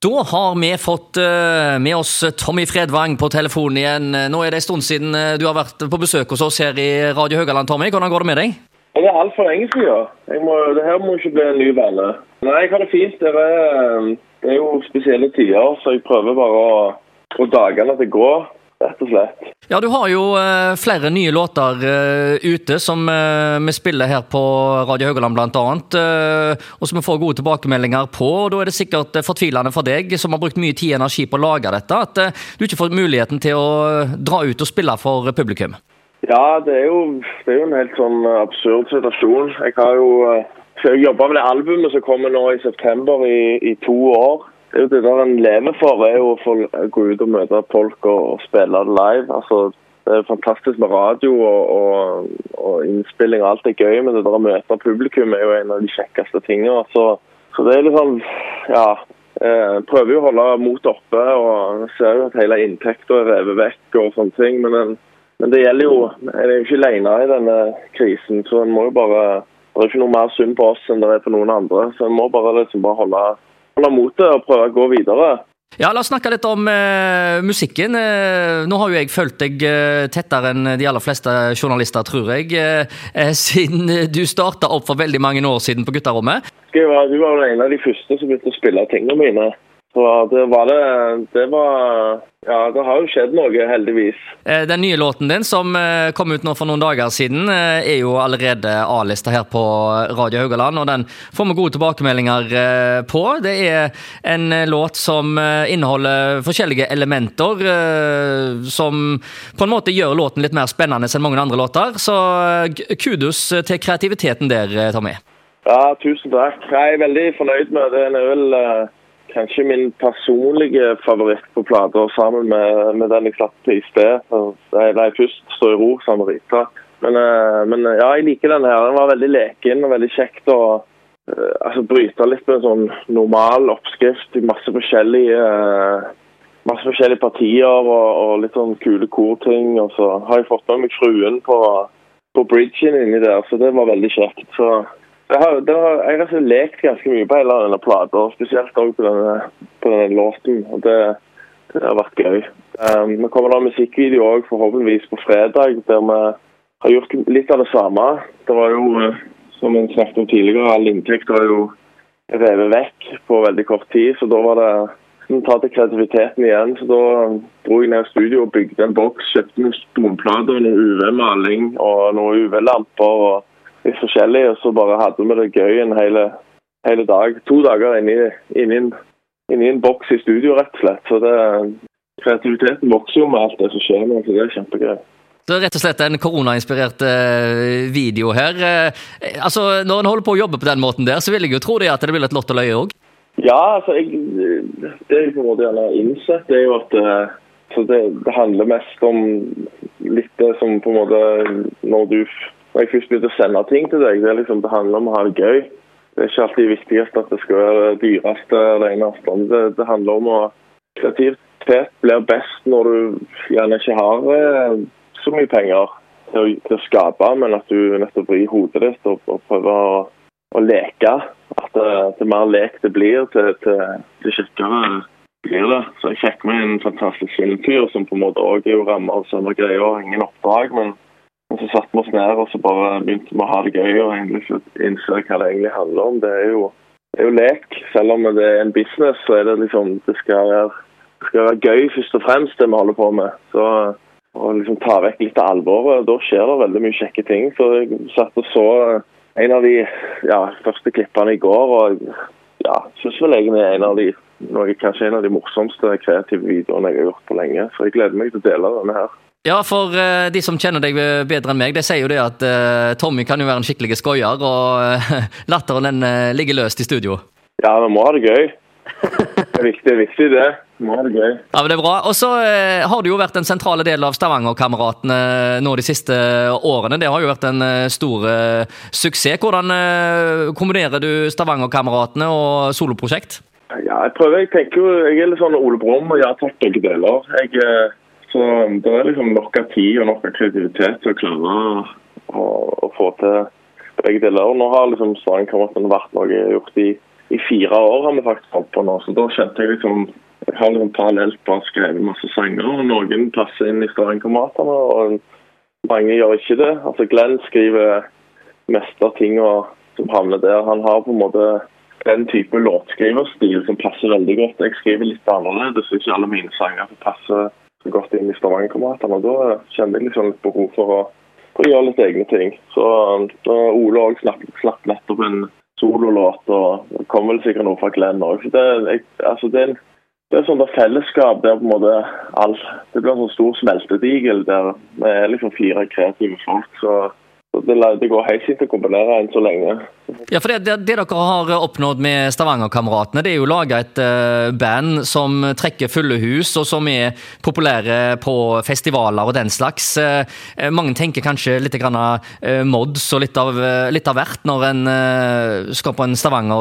Da har vi fått med oss Tommy Fredvang på telefonen igjen. Nå det en stund siden du har vært på besøk hos oss her i Radio Haugaland, Tommy. Hvordan går det med deg? Det alt for lenge siden. Det her må ikke bli en ny vane. Nei, jeg har det fint. Det jo spesielle tider, så jeg prøver bare å få dagene til å gå, rett og slett. Ja, du har jo flere nye låter ute som vi spiller her på Radio Haugaland blant annet, og som vi får gode tilbakemeldinger på, og da det sikkert fortvilende for deg, som har brukt mye tid og energi på å lage dette, at du ikke får muligheten til å dra ut og spille for publikum. Ja, det er jo en helt sånn absurd situasjon. Jeg har jo jobbet med det albumet som kommer nå i september i 2 år. Det jo det der en lever for, jo å gå ut og møte folk og spille det live. Altså, det fantastisk med radio og innspilling og alt gøy, men det der å møte publikum jo en av de kjekkeste tingene. Så det liksom, ja, prøver jo å holde mot oppe, og ser jo at hele inntekten revet vekk og sånne ting, men det gjelder jo, jeg jo ikke alene i denne krisen, så en må jo bare, det ikke noe mer synd på oss enn det på noen andre, så en må bare holde motet og prøve å gå videre. Ja, la oss snakke litt om musikken. Nå har jo jeg følt deg tettere enn de aller fleste journalister, tror jeg, siden du startet opp for veldig mange år siden på gutterommet. Du var jo en av de første som begynte å spille tingene mine. Så det har jo skjedd noe, heldigvis. Den nye låten din, som kom ut nå for noen dager siden, jo allerede A-lista her på Radio Haugaland, og den får vi gode tilbakemeldinger på. Det en låt som inneholder forskjellige elementer, som på en måte gjør låten litt mer spennende enn mange andre låter. Så kudos til kreativiteten der, Tommy. Ja, tusen takk. Jeg veldig fornøyd med det. Den vel kanskje min personlige favoritt på plater, sammen med den jeg satt i sted. Jeg først stå i ro sammen med Rita. Men ja, jeg liker den her. Den var veldig leken og veldig kjekt å bryte litt med en sånn normal oppskrift i masse forskjellige partier og litt sånn kule korting. Og så har jeg fått med meg fruen på bridgen inni der, så det var veldig kjekt. Så jeg har lekt ganske mye på hele denne platen, spesielt også på denne låten, og det har vært gøy. Vi kommer da musikkvideo også forhåpentligvis på fredag, der vi har gjort litt av det samme. Det var jo, som vi snakket om tidligere, all inntekt var jo revet vekk på veldig kort tid, så da var det ta til kreativiteten igjen, så da dro jeg ned i studio og bygde en boks, kjøpte noen stromplater, noen UV-maling og noen UV-lamper og litt forskjellig, og så bare hadde vi det gøy en hele dag. 2 dager inni en boks i studio, rett og slett. Så kreativiteten vokser jo med alt det som skjer nå, så det kjempegøy. Det rett og slett en korona-inspirert video her. Når en holder på å jobbe på den måten der, så vil jeg jo tro det at det blir litt lott og løye også. Ja, det jeg på en måte gjerne har innsett, det jo at det handler mest om litt det som på en måte når jeg først begynte å sende ting til deg, det handler om å ha det gøy. Det ikke alltid viktigst at det skal være det dyreste eller eneste. Det handler om at kreativitet blir best når du gjerne ikke har så mye penger til å skape, men at du nettopp vrir hodet ditt og prøver å leke. At det mer lek det blir, til kjekkere blir det. Så jeg fikk med en fantastisk filmfyr som på en måte også jo rammer av samme greier og ingen oppdrag, men så satt vi oss ned og så bare begynte vi å ha det gøy og egentlig innse hva det egentlig handler om. Det jo lek. Selv om det en business, så det det skal være gøy først og fremst det vi holder på med. Så å ta vekk litt av alvoret, da skjer det veldig mye kjekke ting. Så jeg satt og så en av de første klippene i går, og synes vel egentlig kanskje en av de morsomste kreative videoene jeg har gjort på lenge. Så jeg gleder meg til å dele denne her. Ja, for de som kjenner deg bedre enn meg, de sier jo det at Tommy kan jo være en skikkelig skoier, og latteren den ligger løst i studio. Ja, vi må ha det gøy. Det er viktig det. Vi må ha det gøy. Ja, men det bra. Og så har du jo vært en sentrale del av Stavanger-kameratene nå de siste årene. Det har jo vært en stor suksess. Hvordan kombinerer du Stavanger-kameratene og soloprosjekt? Ja, jeg tenker jo, jeg litt sånn Ole Brumm, og jeg har tatt begge deler. Så det nok av tid og nok av kreativitet til å klare å få til begge deler. Og nå har Stavanger-kameratene vært noe gjort i i 4 år har vi faktisk holdt på nå, så da kjente jeg liksom, jeg har liksom parallelt bare skrevet masse sanger, og noen passer inn i Stavanger-kameratene, og mange gjør ikke det. Altså Glenn skriver mest av tingene som havner der. Han har på en måte den type låtskriverstil som passer veldig godt. Jeg skriver litt annerledes, ikke alle mine sanger passer så godt inn i Stavanger-kameratene, og da kjenner jeg liksom litt behov for å gjøre litt egne ting. Så Ole også slapp nettopp en sololåt, og det kom vel sikkert noe fra Glenn også. Det er sånn der fellesskap der på en måte det blir en sånn stor smeltedigel der vi liksom 4 kreative folk, så det går helt fint å kombinere enn så lenge. Ja, for det dere har oppnådd med Stavanger-kameratene, det er jo laget et band som trekker fulle hus, og som er populære på festivaler og den slags. Mange tenker kanskje litt grann mods og litt av hvert når en skal på en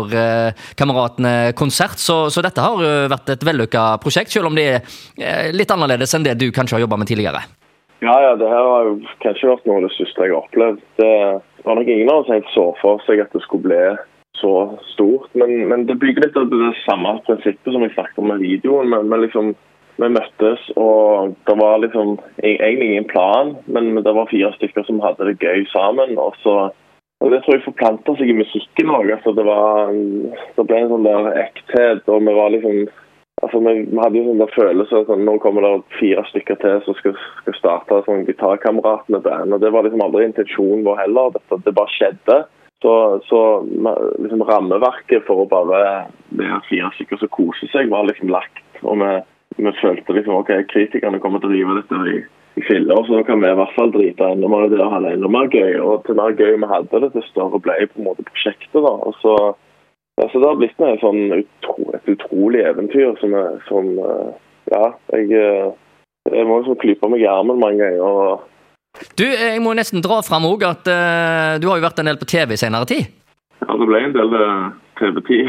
Stavanger-kameratene-konsert, så dette har vært et vellykket prosjekt, selv om det er litt annerledes enn det du kanskje har jobbet med tidligere. Ja, det her har jo kanskje vært noe av det største jeg har opplevd. Det var nok ingen av oss helt så for seg at det skulle bli så stort, men det bygger litt av det samme prinsippet som vi snakket om med videoen, men liksom, vi møttes, og det var liksom egentlig ingen plan, men det var 4 stykker som hadde det gøy sammen, og det tror jeg forplantet seg i musikken også, altså det ble en sånn der ekthet, og vi var liksom, altså vi hadde jo sånn der følelse sånn, nå kommer det 4 stykker til som skal starte sånn gitarkameratene-band, og det var liksom aldri intensjonen vår heller, det bare skjedde. Så liksom rammeverket for å bare være 4 stykker som koser seg var liksom lagt, og vi følte liksom, ok, kritikerne kommer til å rive dette i filler, så da kan vi i hvert fall drite enda mer i det og ha det enda mer gøy, og til mer gøy vi hadde det, til større ble på en måte prosjektet da, og så det har blitt et utrolig eventyr som jeg må liksom klype meg i armen mange ganger. Du, jeg må nesten dra frem også at du har jo vært en del på TV senere tid. Ja, det ble en del TV-tid.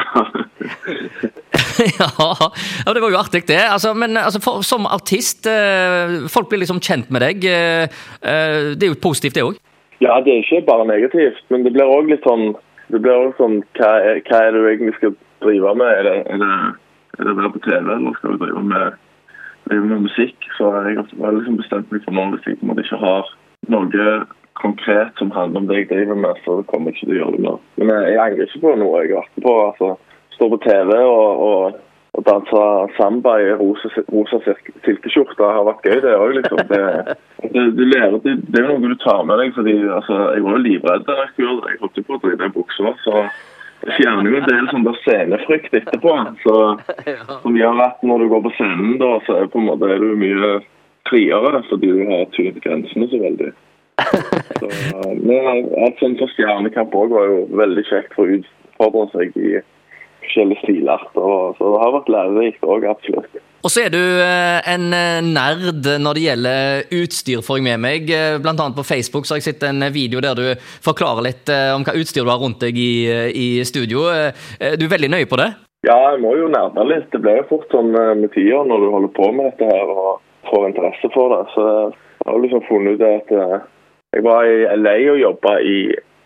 Ja, det var jo artig det. Men som artist, folk blir liksom kjent med deg. Det er jo positivt det også. Ja, det er ikke bare negativt, men det blir også litt sånn, hva er det du egentlig skal drive med? Er det å være på TV, eller skal du drive med musikk? Så jeg har liksom bestemt meg for noe hvis jeg ikke har noe konkret som handler om det jeg driver med, så kommer jeg ikke til å gjøre det mer. Men jeg angrer ikke på noe jeg har vært på. Altså, stå på TV og danse samba i rosa silkeskjorta har vært gøy, det også liksom. Du lærer, det er jo noe du tar med deg, fordi altså, jeg var jo livredd da jeg skulle gjøre det. Jeg holdt på å drite i bukser, så jeg fjerner jo en del sånn der scenefrykt etterpå. Så som gjør at når du går på scenen da, så på en måte du mye friere, fordi du har tydet grensene så veldig. Så, men alt sånn for stjernekamp også var jo veldig kjekt for å utfordre seg i forskjellige stilarter, så det har vært lærerikt også, absolutt. Og så er du en nerd når det gjelder utstyr, får jeg med meg. Blant annet på Facebook så har jeg sett en video der du forklarer litt om hva utstyr du har rundt deg i studio. Du er veldig nøye på det? Ja, jeg må jo nerde litt. Det ble jo fort sånn med tida når du holder på med dette her og får interesse for det. Så jeg har liksom funnet ut at jeg var i LA og jobbet i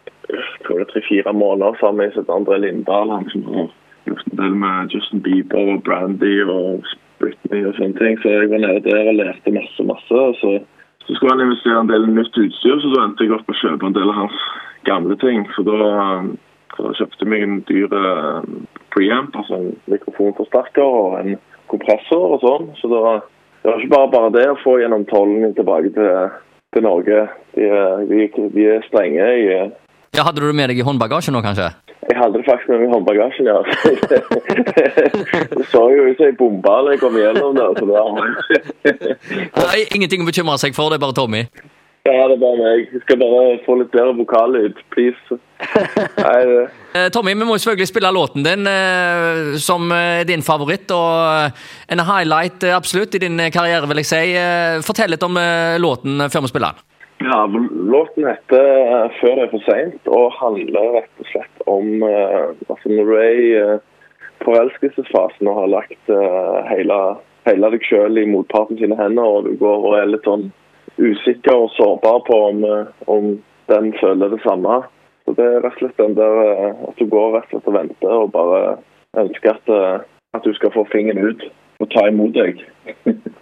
3-4 måneder sammen med André Lindahl, han som har gjort en del med Justin Bieber og Brandy og Britney og sånne ting, så jeg var nede der og lærte masse, og så skulle han investere en del nytt utstyr, så da endte jeg opp å kjøpe en del av hans gamle ting, så da kjøpte jeg meg en dyr preamp, altså en mikrofonforsterker og en kompressor og sånn, så det var ikke bare det å få gjennom tollen tilbake til Norge. Vi er strenge i... Ja, hadde du med deg i håndbagasjen nå, kanskje? Jeg hadde det faktisk med meg i håndbagasjen, ja. Det så jo ut som jeg bomba når jeg kom igjennom der, så det var ingenting å bekymre seg for, det er bare Tommy. Ja, det er bare meg. Jeg skal bare få litt bedre vokallyd, please. Tommy, vi må selvfølgelig spille låten din, som er din favoritt, og en highlight absolutt i din karriere, vil jeg si. Fortell litt om låten før vi spiller den. Ja, låten heter «Før det er for sent», og handler rett og slett om når du er i forelskelsesfasen og har lagt hele deg selv i motparten sine hender, og du går og er litt sånn usikker og sårbar på om den føler det samme. Så det rett og slett den der at du går rett og slett og venter og bare ønsker at du skal få fingeren ut og ta imot deg.